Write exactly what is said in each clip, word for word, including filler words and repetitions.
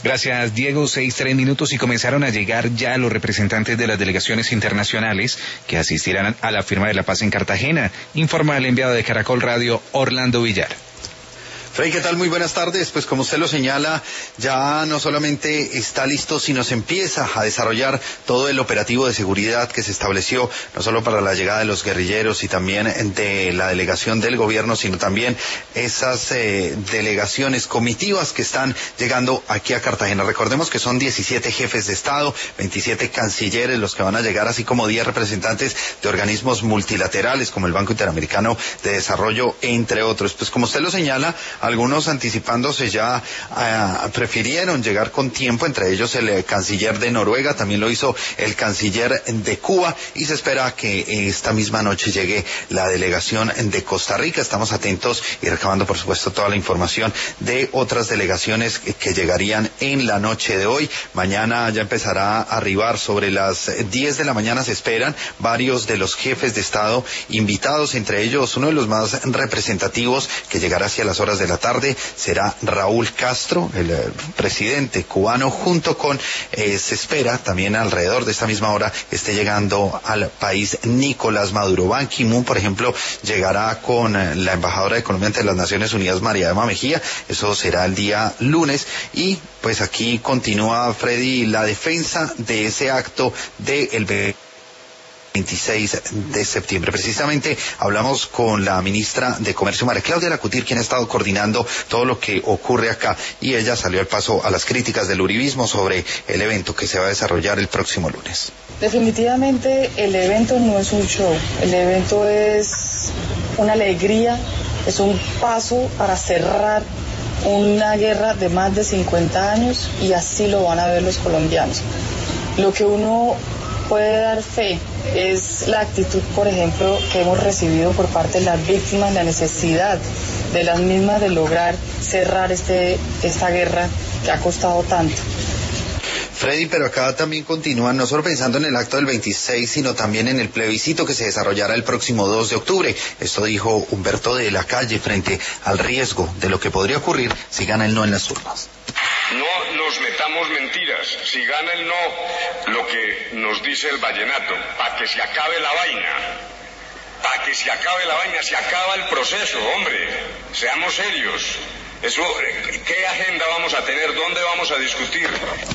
Gracias, Diego. Seis, tres minutos y comenzaron a llegar ya los representantes de las delegaciones internacionales que asistirán a la firma de la paz en Cartagena, informa el enviado de Caracol Radio, Orlando Villar. Frei, ¿qué tal? Muy buenas tardes. Pues como usted lo señala, ya no solamente está listo, sino se empieza a desarrollar todo el operativo de seguridad que se estableció, no solo para la llegada de los guerrilleros y también de la delegación del gobierno, sino también esas eh, delegaciones comitivas que están llegando aquí a Cartagena. Recordemos que son diecisiete jefes de Estado, veintisiete cancilleres los que van a llegar, así como diez representantes de organismos multilaterales como el Banco Interamericano de Desarrollo, entre otros. Pues como usted lo señala, algunos anticipándose ya uh, prefirieron llegar con tiempo, entre ellos el eh, canciller de Noruega, también lo hizo el canciller de Cuba, y se espera que eh, esta misma noche llegue la delegación de Costa Rica. Estamos atentos y recabando, por supuesto, toda la información de otras delegaciones que, que llegarían en la noche de hoy. Mañana ya empezará a arribar sobre las diez de la mañana, se esperan varios de los jefes de Estado invitados, entre ellos uno de los más representativos que llegará hacia las horas de la tarde será Raúl Castro, el eh, presidente cubano, junto con, eh, se espera también alrededor de esta misma hora esté llegando al país Nicolás Maduro. Ban Ki-moon, por ejemplo, llegará con eh, la embajadora de Colombia ante las Naciones Unidas, María Emma Mejía. Eso será el día lunes, y pues aquí continúa, Freddy, la defensa de ese acto del veintiséis de septiembre. Precisamente hablamos con la ministra de Comercio, María Claudia Lacutir, quien ha estado coordinando todo lo que ocurre acá, y ella salió al paso a las críticas del uribismo sobre el evento que se va a desarrollar el próximo lunes. Definitivamente el evento no es un show, el evento es una alegría, es un paso para cerrar una guerra de más de cincuenta años, y así lo van a ver los colombianos. Lo que uno puede dar fe es la actitud, por ejemplo, que hemos recibido por parte de las víctimas, la necesidad de las mismas de lograr cerrar este esta guerra que ha costado tanto. Freddy, pero acá también continúan, no solo pensando en el acto del veintiséis, sino también en el plebiscito que se desarrollará el próximo dos de octubre. Esto dijo Humberto de la Calle frente al riesgo de lo que podría ocurrir si gana el no en las urnas. No nos metamos mentiras. Si gana el no, lo que nos dice el vallenato, para que se acabe la vaina, para que se acabe la vaina, se acaba el proceso, hombre, seamos serios. Eso, ¿qué agenda vamos a tener? ¿Dónde vamos a discutir?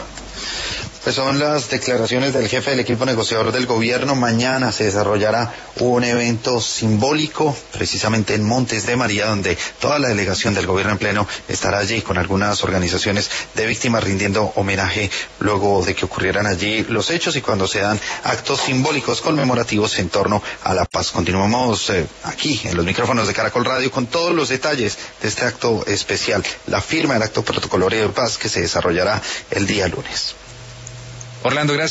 Pues son las declaraciones del jefe del equipo negociador del gobierno. Mañana se desarrollará un evento simbólico, precisamente en Montes de María, donde toda la delegación del gobierno en pleno estará allí con algunas organizaciones de víctimas rindiendo homenaje luego de que ocurrieran allí los hechos y cuando se dan actos simbólicos conmemorativos en torno a la paz. Continuamos eh, aquí en los micrófonos de Caracol Radio con todos los detalles de este acto especial, la firma del acto protocolario de paz que se desarrollará el día lunes. Orlando, gracias.